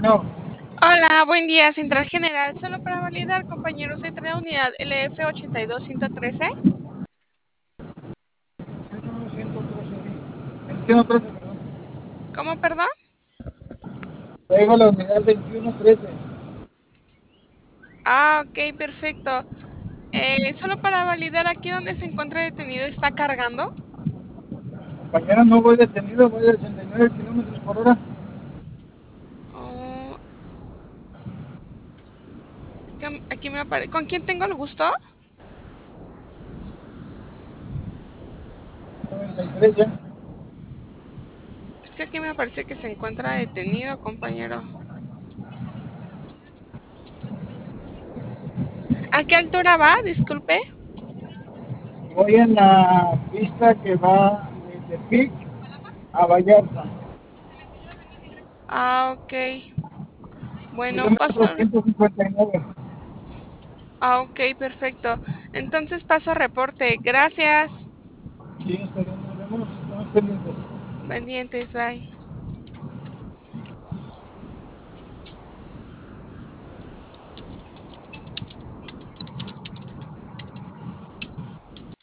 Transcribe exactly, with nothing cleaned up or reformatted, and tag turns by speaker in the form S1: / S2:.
S1: Bueno,
S2: Hola, buen día, Central General. Solo para validar, compañeros, de la unidad L F ochenta y dos ciento trece.
S1: ciento trece, veintiuno trece, perdón.
S2: ¿Cómo, perdón?
S1: Traigo la unidad veintiuno trece.
S2: Ah, ok, perfecto. Eh, solo para validar, aquí donde se encuentra detenido, ¿está cargando?
S1: Compañera, no voy detenido, voy a ochenta y nueve kilómetros por hora.
S2: Oh, es que aquí me aparece. ¿Con quién tengo el gusto?
S1: noventa y tres ya.
S2: Es que aquí me parece que se encuentra detenido, compañero. ¿A qué altura va? Disculpe.
S1: Voy en la pista que va de Tepic a Vallarta.
S2: Ah, ok. Bueno, paso.
S1: Kilómetro ciento cincuenta y nueve.
S2: Ah, ok, perfecto. Entonces paso a reporte. Gracias.
S1: Sí, está bien, nos vemos, estamos pendientes.
S2: Pendientes, bye.